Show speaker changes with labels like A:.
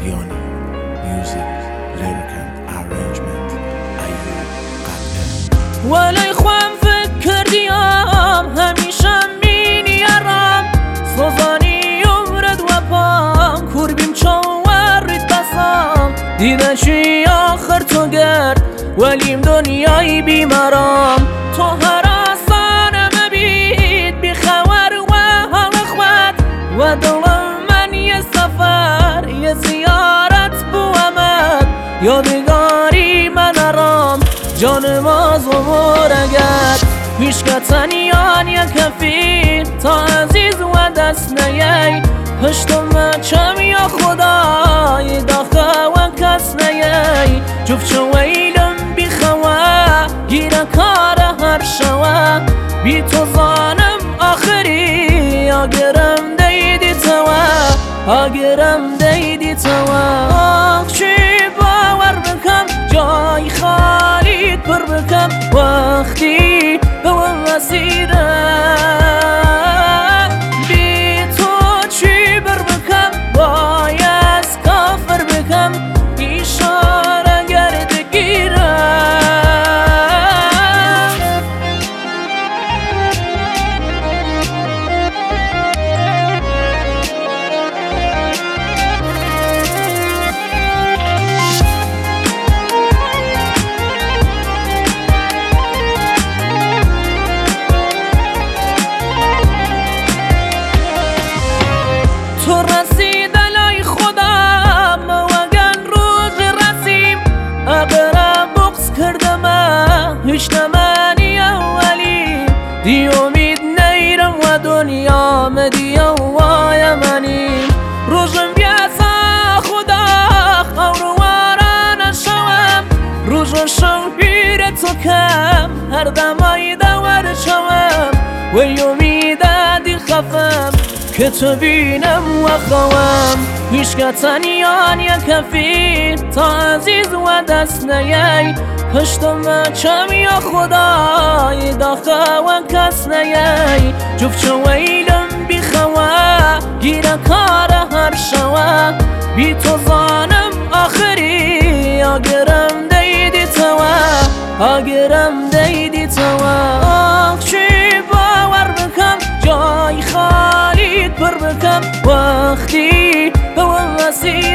A: اقیانی میوزیک لیریک ارنجمنت ایوب قلعه
B: ولی خوام فکر کردیم همیشه مینیارم سوزانی عمرت و پام کوربیم چوارید بسام دیده چی آخر تو گرد ولیم دنیای بیمارم تو هر آسانه مبید بی خبر و حال خود و دلم من یه سفر یه زیارت بو امد یادگاری من ارام جانم از عمر اگر پیشکتنیان یا کفی تا عزیز و دست نیای پشتم چم یا خدای داخل و کس نیای جفت شویلم بی خواه گیره کار هر شوه بی تو زانم آخری آگرم دیدی توا آخ چی باور بکم جای خالی پر بکم وقتی به وسیره بی تو چی بر بکم باید کافر بکم اشاره گرد گیره تو رسید لای خودم وگن روز رسیم اقرا بغض کردم هیچ نمانی اولی دی امید نیرم و دنیا مدی وای منیم روزم بیاسا خدا خوروارا نشوم روزم شمپیر تو کم هر دمای دور شوم و امیدی خفم که تو بینم و خوام پیشکتنیان یا کفی تا عزیز و دست نیای پشتم چم یا خدای داخل و کس نیای جفت شویلم بی خواه گیره کار هر شوه بی تو زانم آخری آگرم دیدی توا آخ چی باور بکم جای خالی پر بکم وقتی به وسی